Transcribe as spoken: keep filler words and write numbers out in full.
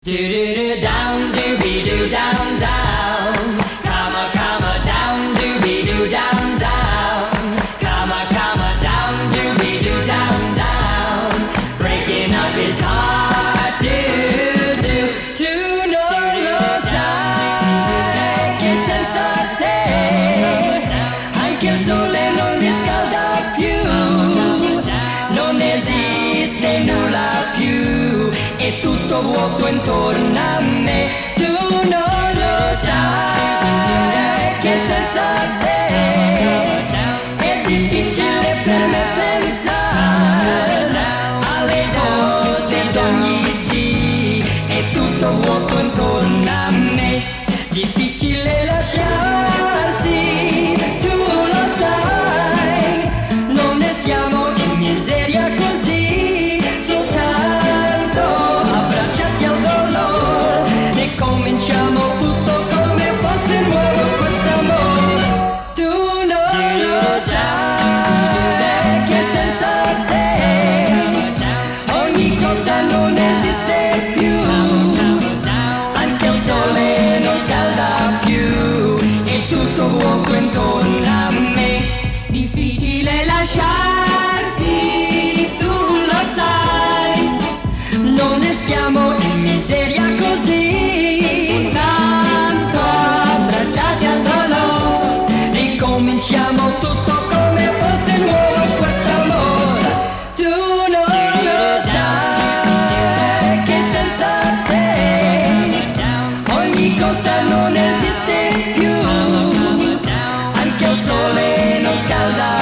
Do do do down, dooby doo down down, comma comma down, dooby doo down down, comma comma down, dooby doo down down, breaking up is hard to do. Tu non lo sai che senza te anche il sole non mi scalda più, non esiste nulla più, è tutto vuoto intorno a me. Tu non lo sai che senza te è difficile per me pensare alle cose d'ogni dì, è tutto vuoto intorno a me, difficile lasciarsi, tu lo sai, non ne stiamo in miseria così, soltanto abbracciati al dolore, e cominciamo tutto come fosse nuovo quest'amore. Tu non lo sai che senza te ogni cosa non esiste più, anche il sole non scalda più, è tutto vuoto intorno a me, difficile lasciarsi, tu lo sai, non ne stiamo in miseria così, tanto abbracciati al dolore, ricominciamo tutto come fosse nuovo quest'amore. Tu non lo sai che senza te ogni cosa non esiste più, anche il sole non scalda